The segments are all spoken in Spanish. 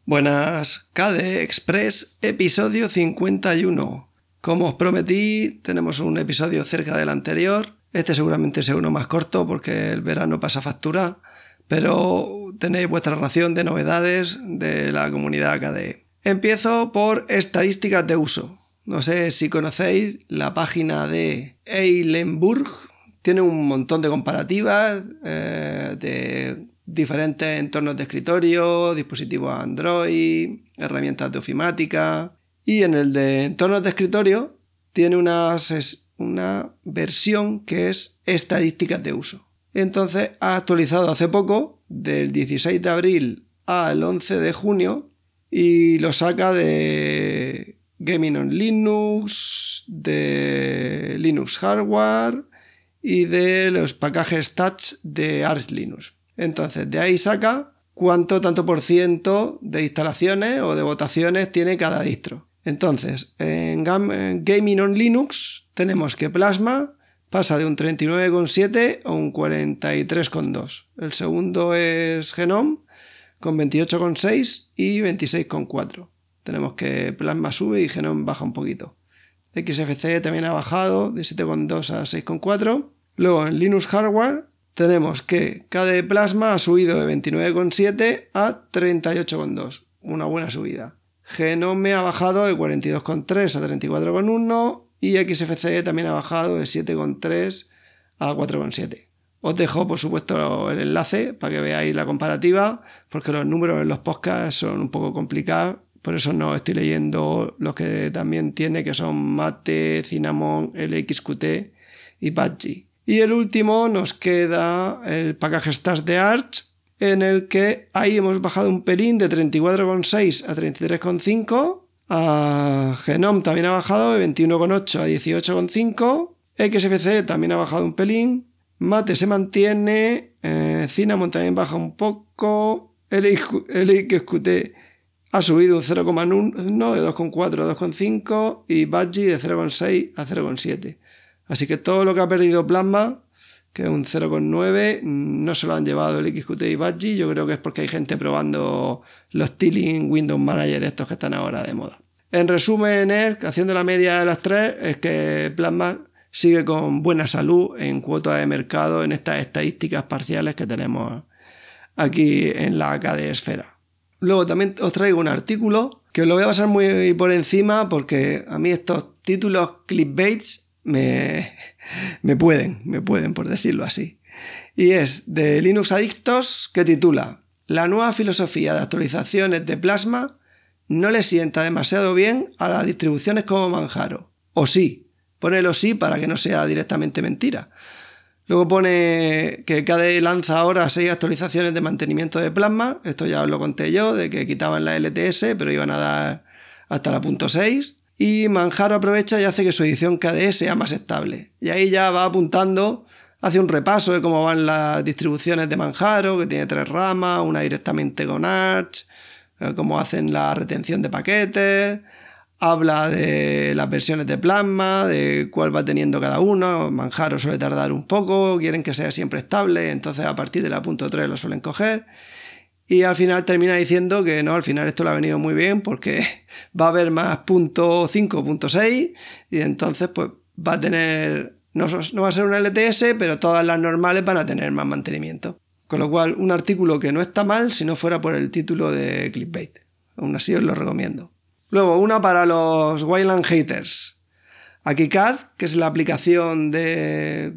Buenas, KDE Express, episodio 51. Como os prometí, tenemos un episodio cerca del anterior. Este seguramente sea uno más corto porque el verano pasa factura, pero tenéis vuestra ración de novedades de la comunidad KDE. Empiezo por estadísticas de uso. No sé si conocéis la página de Eilenburg. Tiene un montón de comparativas de diferentes entornos de escritorio, dispositivos Android, herramientas de ofimática. Y en el de entornos de escritorio tiene una versión que es estadísticas de uso. Entonces ha actualizado hace poco, del 16 de abril al 11 de junio, y lo saca de Gaming on Linux, de Linux Hardware y de los packages Touch de Arch Linux. Entonces, de ahí saca cuánto tanto por ciento de instalaciones o de votaciones tiene cada distro. Entonces, en Gaming on Linux tenemos que Plasma pasa de un 39,7 a un 43,2. El segundo es Genome con 28,6 y 26,4. Tenemos que Plasma sube y Genome baja un poquito. XFCE también ha bajado de 7,2 a 6,4. Luego en Linux Hardware tenemos que KDE Plasma ha subido de 29,7 a 38,2. Una buena subida. Genome ha bajado de 42,3 a 34,1 y XFCE también ha bajado de 7,3 a 4,7. Os dejo, por supuesto, el enlace para que veáis la comparativa, porque los números en los podcasts son un poco complicados. Por eso no estoy leyendo los que también tiene, que son Mate, Cinnamon, LXQT y Budgie. Y el último nos queda el package Stats de Arch, en el que ahí hemos bajado un pelín de 34,6 a 33,5. A Genome también ha bajado de 21,8 a 18,5. XFCE también ha bajado un pelín. Mate se mantiene. Cinnamon también baja un poco. LXQT ha subido un 0,1 de 2,4 a 2,5 y Budgie de 0,6 a 0,7. Así que todo lo que ha perdido Plasma, que es un 0,9, no se lo han llevado el XQT y Budgie. Yo creo que es porque hay gente probando los Tiling Windows Manager estos que están ahora de moda. En resumen, haciendo la media de las tres, es que Plasma sigue con buena salud en cuota de mercado en estas estadísticas parciales que tenemos aquí en la KDE Esfera. Luego también os traigo un artículo que os lo voy a pasar muy por encima porque a mí estos títulos clickbaits me pueden, por decirlo así. Y es de Linux Adictos, que titula: La nueva filosofía de actualizaciones de Plasma no le sienta demasiado bien a las distribuciones como Manjaro. O sí, ponelo sí para que no sea directamente mentira. Luego pone que KDE lanza ahora 6 actualizaciones de mantenimiento de Plasma. Esto ya os lo conté yo, de que quitaban la LTS, pero iban a dar hasta la .6. Y Manjaro aprovecha y hace que su edición KDE sea más estable. Y ahí ya va apuntando, hace un repaso de cómo van las distribuciones de Manjaro, que tiene 3 ramas, una directamente con Arch, cómo hacen la retención de paquetes. Habla de las versiones de Plasma, de cuál va teniendo cada uno. Manjaro suele tardar un poco, quieren que sea siempre estable, entonces a partir de la .3 lo suelen coger. Y al final termina diciendo que no, al final esto le ha venido muy bien porque va a haber más .5, .6 y entonces pues va a tener, no va a ser una LTS, pero todas las normales van a tener más mantenimiento. Con lo cual, un artículo que no está mal si no fuera por el título de clickbait. Aún así os lo recomiendo. Luego, una para los Wayland haters. Aquí CAD, que es la aplicación de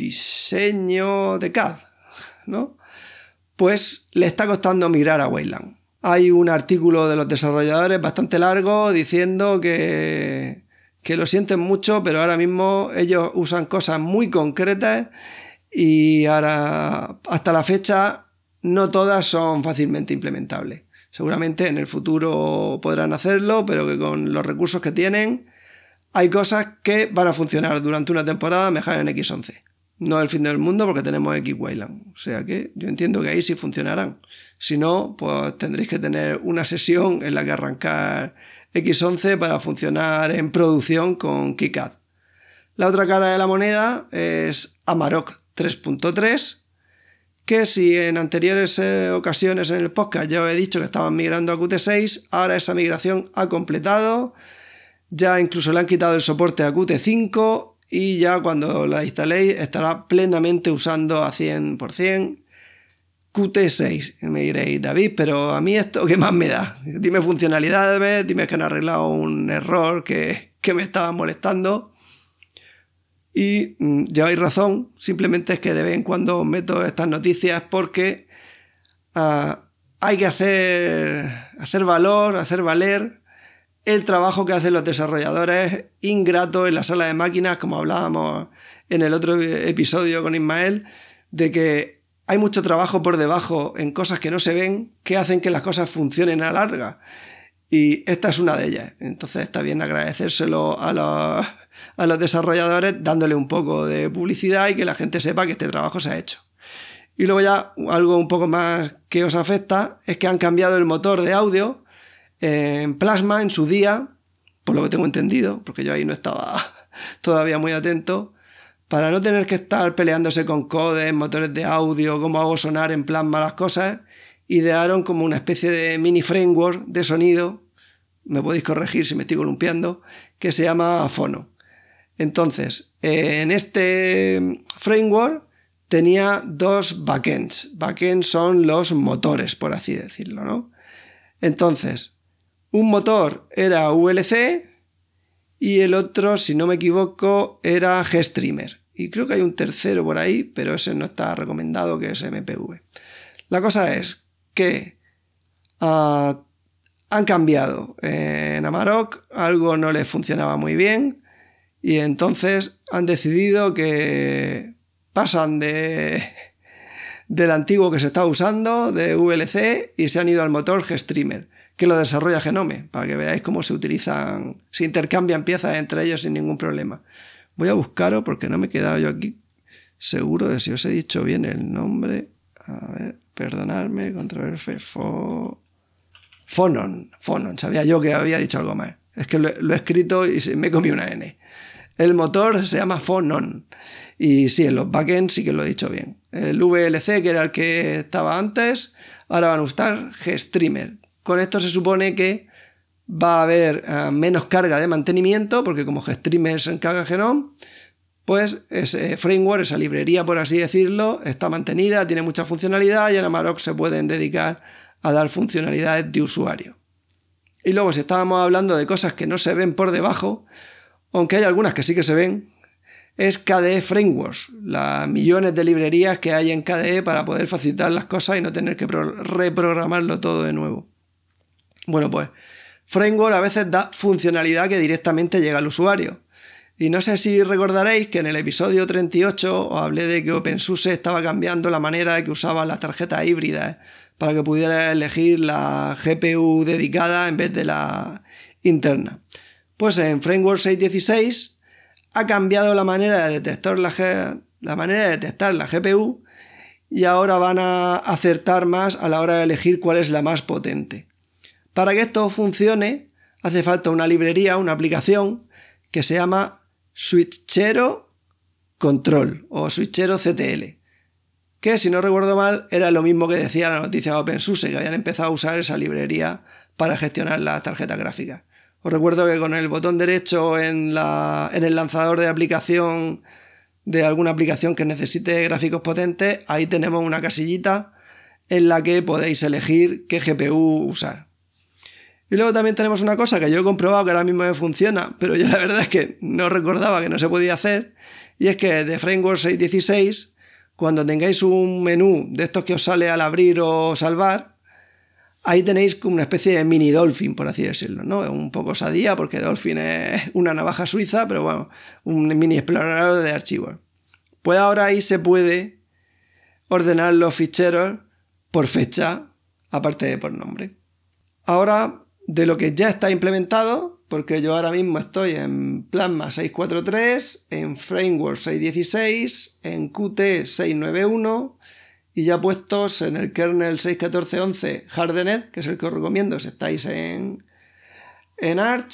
diseño de CAD, ¿no? Pues le está costando migrar a Wayland. Hay un artículo de los desarrolladores bastante largo diciendo que lo sienten mucho, pero ahora mismo ellos usan cosas muy concretas y ahora, hasta la fecha, no todas son fácilmente implementables. Seguramente en el futuro podrán hacerlo, pero que con los recursos que tienen hay cosas que van a funcionar durante una temporada mejor en X11. No es el fin del mundo porque tenemos X-Wayland. O sea que yo entiendo que ahí sí funcionarán. Si no, pues tendréis que tener una sesión en la que arrancar X11 para funcionar en producción con KiCad. La otra cara de la moneda es Amarok 3.3, que si en anteriores ocasiones en el podcast ya os he dicho que estaban migrando a Qt6, ahora esa migración ha completado, ya incluso le han quitado el soporte a Qt5 y ya cuando la instaléis estará plenamente usando a 100% Qt6. Y me diréis, David, pero a mí esto ¿qué más me da? Dime funcionalidades, dime que han arreglado un error que me estaba molestando. Y lleváis razón, simplemente es que de vez en cuando meto estas noticias porque hay que hacer valer el trabajo que hacen los desarrolladores ingratos en la sala de máquinas, como hablábamos en el otro episodio con Ismael, de que hay mucho trabajo por debajo en cosas que no se ven que hacen que las cosas funcionen a larga. Y esta es una de ellas. Entonces está bien agradecérselo a los desarrolladores dándole un poco de publicidad y que la gente sepa que este trabajo se ha hecho. Y luego ya algo un poco más que os afecta es que han cambiado el motor de audio en Plasma en su día, por lo que tengo entendido, porque yo ahí no estaba todavía muy atento, para no tener que estar peleándose con codecs, motores de audio, cómo hago sonar en Plasma las cosas, idearon como una especie de mini framework de sonido, me podéis corregir si me estoy columpiando, que se llama Phono. Entonces, en este framework tenía dos backends. Backends son los motores, por así decirlo, ¿no? Entonces, un motor era VLC y el otro, si no me equivoco, era GStreamer. Y creo que hay un tercero por ahí, pero ese no está recomendado, que es MPV. La cosa es que han cambiado. En Amarok algo no les funcionaba muy bien y entonces han decidido que pasan del antiguo que se está usando, de VLC, y se han ido al motor GStreamer, que lo desarrolla Genome, para que veáis cómo se utilizan, se intercambian piezas entre ellos sin ningún problema. Voy a buscaros porque no me he quedado yo aquí seguro de si os he dicho bien el nombre. A ver, perdonadme, control F, Phonon, sabía yo que había dicho algo más. Es que lo he escrito y me comí una N. El motor se llama Phonon. Y sí, en los backends sí que lo he dicho bien. El VLC, que era el que estaba antes, ahora van a usar GStreamer. Con esto se supone que va a haber menos carga de mantenimiento, porque como GStreamer se encarga Genome, pues ese framework, esa librería, por así decirlo, está mantenida, tiene mucha funcionalidad y en Amarok se pueden dedicar a dar funcionalidades de usuario. Y luego, si estábamos hablando de cosas que no se ven por debajo, aunque hay algunas que sí que se ven, es KDE Frameworks, las millones de librerías que hay en KDE para poder facilitar las cosas y no tener que reprogramarlo todo de nuevo. Bueno, pues Framework a veces da funcionalidad que directamente llega al usuario. Y no sé si recordaréis que en el episodio 38 os hablé de que OpenSUSE estaba cambiando la manera de que usaban las tarjetas híbridas para que pudieras elegir la GPU dedicada en vez de la interna. Pues en Framework 6.16 ha cambiado la manera de detectar la GPU y ahora van a acertar más a la hora de elegir cuál es la más potente. Para que esto funcione hace falta una librería, una aplicación que se llama Switchero Control o Switchero CTL, que si no recuerdo mal era lo mismo que decía la noticia de OpenSUSE, que habían empezado a usar esa librería para gestionar las tarjetas gráficas. Os recuerdo que con el botón derecho en el lanzador de aplicación de alguna aplicación que necesite gráficos potentes, ahí tenemos una casillita en la que podéis elegir qué GPU usar. Y luego también tenemos una cosa que yo he comprobado que ahora mismo me funciona, pero yo la verdad es que no recordaba que no se podía hacer, y es que de Framework 6.16, cuando tengáis un menú de estos que os sale al abrir o salvar, ahí tenéis como una especie de mini Dolphin, por así decirlo, ¿no? Es un poco osadía porque Dolphin es una navaja suiza, pero bueno, un mini explorador de archivos. Pues ahora ahí se puede ordenar los ficheros por fecha, aparte de por nombre. Ahora, de lo que ya está implementado, porque yo ahora mismo estoy en Plasma 6.4.3, en Framework 6.16, en Qt 6.9.1 y ya puestos en el kernel 6.14.11 Hardened, que es el que os recomiendo si estáis en Arch,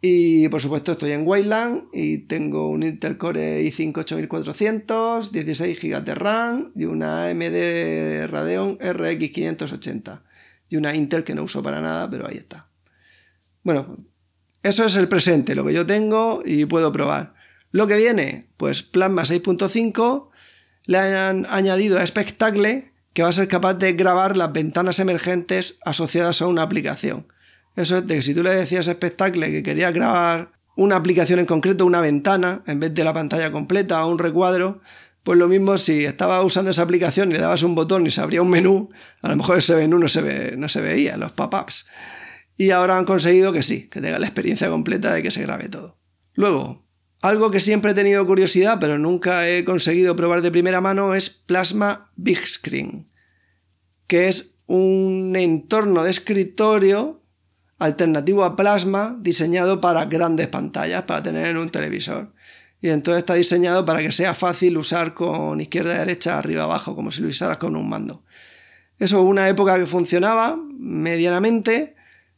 Y por supuesto estoy en Wayland y tengo un Intel Core i5 8400, 16 GB de RAM y una AMD Radeon RX 580 y una Intel que no uso para nada, pero ahí está. Bueno, eso es el presente, lo que yo tengo y puedo probar. Lo que viene, pues Plasma 6.5, le han añadido a Spectacle que va a ser capaz de grabar las ventanas emergentes asociadas a una aplicación. Eso es de que si tú le decías a Spectacle que querías grabar una aplicación en concreto, una ventana, en vez de la pantalla completa o un recuadro, pues lo mismo si estabas usando esa aplicación y le dabas un botón y se abría un menú, a lo mejor ese menú no se veía, los pop-ups. Y ahora han conseguido que sí, que tenga la experiencia completa de que se grabe todo. Luego, algo que siempre he tenido curiosidad pero nunca he conseguido probar de primera mano es Plasma Big Screen, que es un entorno de escritorio alternativo a Plasma diseñado para grandes pantallas, para tener en un televisor. Y entonces está diseñado para que sea fácil usar con izquierda y derecha, arriba abajo, como si lo usaras con un mando. Eso hubo una época que funcionaba medianamente,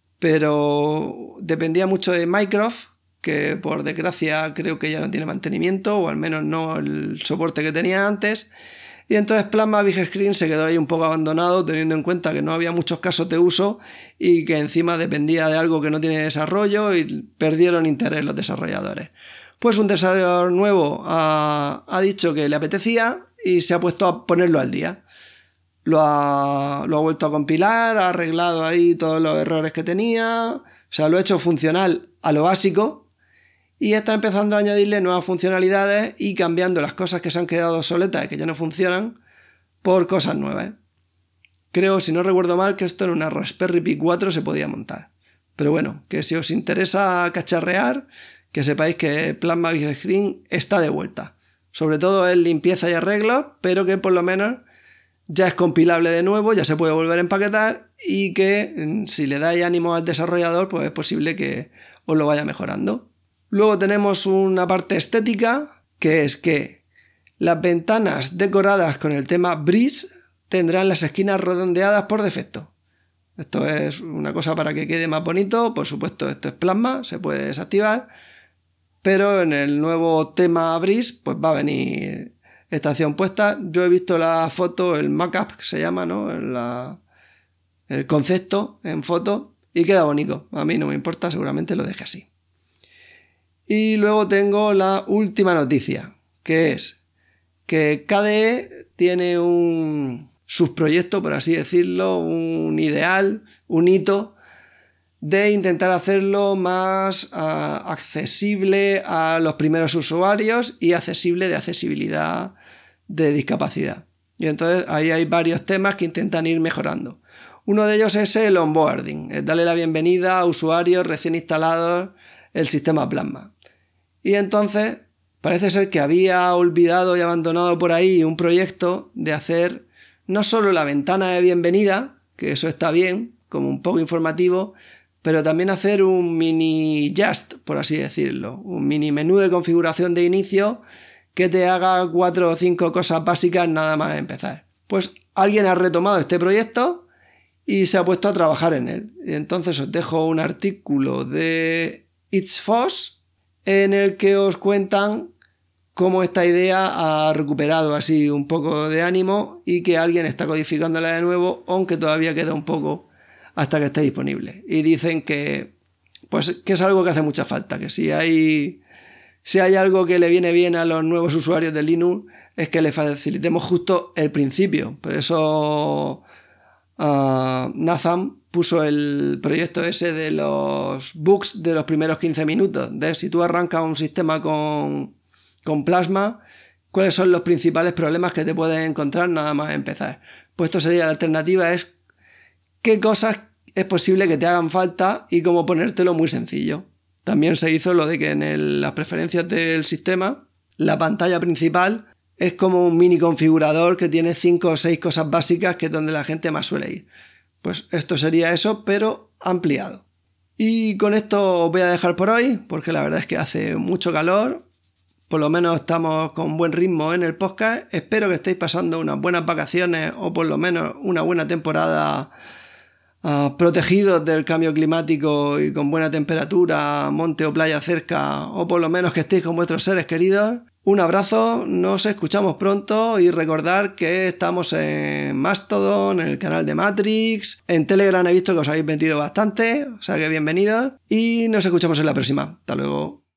pero dependía mucho de Mycroft, que por desgracia creo que ya no tiene mantenimiento, o al menos no el soporte que tenía antes. Y entonces Plasma Big Screen se quedó ahí un poco abandonado, teniendo en cuenta que no había muchos casos de uso y que encima dependía de algo que no tiene desarrollo y perdieron interés los desarrolladores. Pues un desarrollador nuevo ha dicho que le apetecía y se ha puesto a ponerlo al día. Lo ha vuelto a compilar, ha arreglado ahí todos los errores que tenía, o sea, lo ha hecho funcional a lo básico. Y está empezando a añadirle nuevas funcionalidades y cambiando las cosas que se han quedado obsoletas y que ya no funcionan por cosas nuevas. Creo, si no recuerdo mal, que esto en una Raspberry Pi 4 se podía montar. Pero bueno, que si os interesa cacharrear, que sepáis que Plasma Big Screen está de vuelta. Sobre todo en limpieza y arreglos, pero que por lo menos ya es compilable de nuevo, ya se puede volver a empaquetar y que si le dais ánimo al desarrollador, pues es posible que os lo vaya mejorando. Luego tenemos una parte estética, que es que las ventanas decoradas con el tema Breeze tendrán las esquinas redondeadas por defecto. Esto es una cosa para que quede más bonito, por supuesto esto es Plasma, se puede desactivar, pero en el nuevo tema Breeze pues va a venir esta opción puesta. Yo he visto la foto, el mock-up que se llama, ¿no? El concepto en foto y queda bonito. A mí no me importa, seguramente lo deje así. Y luego tengo la última noticia, que es que KDE tiene un subproyecto, por así decirlo, un ideal, un hito, de intentar hacerlo más accesible a los primeros usuarios y accesible de accesibilidad de discapacidad. Y entonces ahí hay varios temas que intentan ir mejorando. Uno de ellos es el onboarding, es darle la bienvenida a usuarios recién instalados el sistema Plasma. Y entonces parece ser que había olvidado y abandonado por ahí un proyecto de hacer no solo la ventana de bienvenida, que eso está bien, como un poco informativo, pero también hacer un mini Just, por así decirlo, un mini menú de configuración de inicio que te haga 4 o 5 cosas básicas nada más empezar. Pues alguien ha retomado este proyecto y se ha puesto a trabajar en él. Y entonces os dejo un artículo de ItsFoss en el que os cuentan cómo esta idea ha recuperado así un poco de ánimo y que alguien está codificándola de nuevo, aunque todavía queda un poco hasta que esté disponible. Y dicen que es algo que hace mucha falta, que si hay algo que le viene bien a los nuevos usuarios de Linux es que le facilitemos justo el principio. Por eso Nathan puso el proyecto ese de los bugs de los primeros 15 minutos, de si tú arrancas un sistema con Plasma, cuáles son los principales problemas que te puedes encontrar nada más empezar. Pues esto sería la alternativa, es qué cosas es posible que te hagan falta y cómo ponértelo muy sencillo. También se hizo lo de que en las preferencias del sistema, la pantalla principal es como un mini configurador que tiene 5 o 6 cosas básicas que es donde la gente más suele ir. Pues esto sería eso, pero ampliado. Y con esto os voy a dejar por hoy, porque la verdad es que hace mucho calor. Por lo menos estamos con buen ritmo en el podcast. Espero que estéis pasando unas buenas vacaciones o por lo menos una buena temporada protegidos del cambio climático y con buena temperatura, monte o playa cerca, o por lo menos que estéis con vuestros seres queridos. Un abrazo, nos escuchamos pronto y recordar que estamos en Mastodon, en el canal de Matrix, en Telegram he visto que os habéis metido bastante, o sea que bienvenidos y nos escuchamos en la próxima. Hasta luego.